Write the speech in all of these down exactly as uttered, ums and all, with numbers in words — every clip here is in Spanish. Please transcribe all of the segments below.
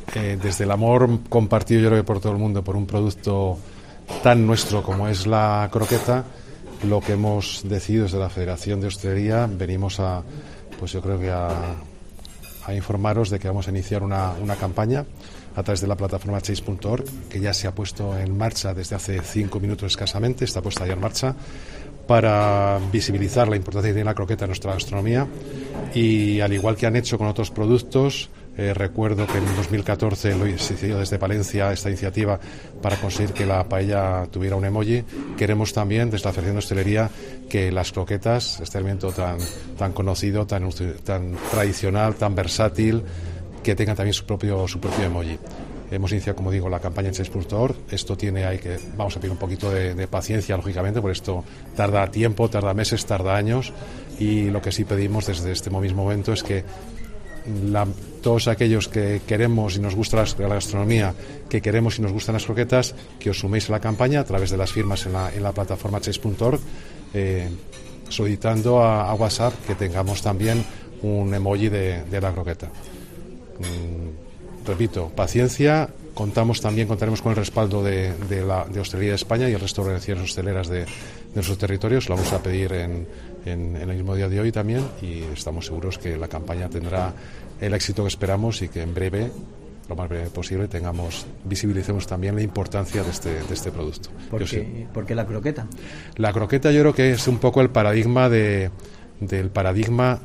eh, desde el amor compartido, yo creo que por todo el mundo, por un producto tan nuestro como es la croqueta, lo que hemos decidido desde la Federación de Hostelería, venimos a, pues yo creo que a, a informaros de que vamos a iniciar una, una campaña a través de la plataforma chase punto org, que ya se ha puesto en marcha desde hace cinco minutos escasamente, está puesta ya en marcha, para visibilizar la importancia que tiene la croqueta en nuestra gastronomía, y al igual que han hecho con otros productos, eh, recuerdo que en dos mil catorce lo se hizo desde Palencia esta iniciativa para conseguir que la paella tuviera un emoji. Queremos también desde la Federación de Hostelería que las croquetas, este alimento tan, tan conocido, tan, tan tradicional, tan versátil, que tengan también su propio, su propio emoji. Hemos iniciado, como digo, la campaña en chase punto org. Esto tiene, hay que, vamos a pedir un poquito de, de paciencia, lógicamente, porque esto tarda tiempo, tarda meses, tarda años, y lo que sí pedimos desde este mismo momento es que la, todos aquellos que queremos y nos gusta la, la gastronomía, que queremos y nos gustan las croquetas, que os suméis a la campaña a través de las firmas en la, en la plataforma chase punto org, eh, solicitando a, a WhatsApp que tengamos también un emoji de, de la croqueta. Mm, repito, paciencia. Contamos también, contaremos con el respaldo de, de la de Hostelería de España y el resto de organizaciones hosteleras de, de nuestros territorios. Lo vamos a pedir en, en, en el mismo día de hoy también, y estamos seguros que la campaña tendrá el éxito que esperamos y que en breve, lo más breve posible, tengamos, visibilicemos también la importancia de este, de este producto. ¿Por qué, ¿Por qué la croqueta? La croqueta yo creo que es un poco el paradigma de, del paradigma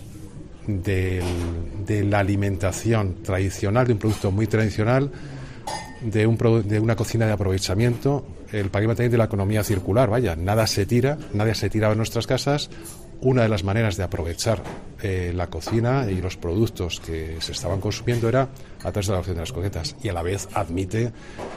de, de la alimentación tradicional, de un producto muy tradicional, de, un, de una cocina de aprovechamiento, el paradigma también de la economía circular. Vaya, nada se tira, nada se tira en nuestras casas. Una de las maneras de aprovechar eh, la cocina y los productos que se estaban consumiendo era a través de la opción de las croquetas, y a la vez admite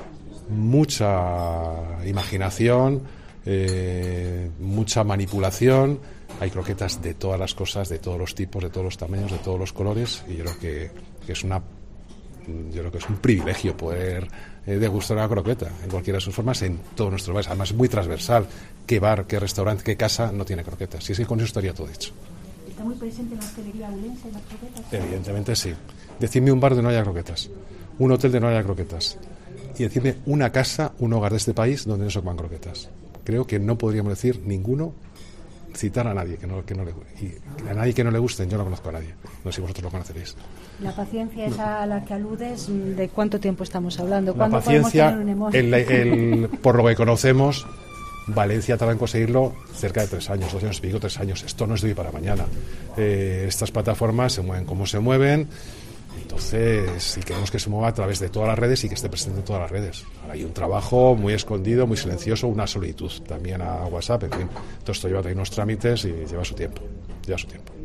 mucha imaginación, eh, mucha manipulación. Hay croquetas de todas las cosas, de todos los tipos, de todos los tamaños, de todos los colores, y yo creo que, que es una yo creo que es un privilegio poder eh, degustar una croqueta en cualquiera de sus formas en todo nuestro país. Además es muy transversal. ¿Qué bar, qué restaurante, qué casa no tiene croquetas? Si es que con eso estaría todo hecho. ¿Está muy presente en la hostelería abulense las croquetas? Evidentemente sí. Decidme un bar donde no haya croquetas, un hotel donde no haya croquetas, y decidme una casa, un hogar de este país donde no se coman croquetas. Creo que no podríamos decir ninguno, citar a nadie que no, que no le y a nadie que no le gusten. Yo no conozco a nadie, no sé si vosotros lo conoceréis. La paciencia esa a la que aludes, ¿de cuánto tiempo estamos hablando? La ¿Cuándo paciencia, podemos tener un emoji? el, el, por lo que conocemos, Valencia tarda en conseguirlo cerca de tres años, dos años y pico, tres años. Esto no es de hoy para mañana. Eh, estas plataformas se mueven como se mueven. Entonces, si queremos que se mueva a través de todas las redes y que esté presente en todas las redes. Ahora hay un trabajo muy escondido, muy silencioso, una solitud también a WhatsApp, en fin. Todo esto lleva también unos trámites y lleva su tiempo. Lleva su tiempo.